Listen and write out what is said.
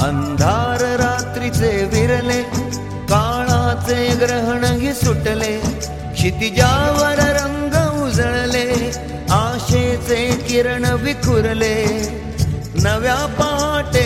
अंधार रात्रीचे विरले, काळाचे ग्रहणही सुटले, क्षितिजावर रंग उजळले, आशेचे किरण विखुरले, नव्या पहाटे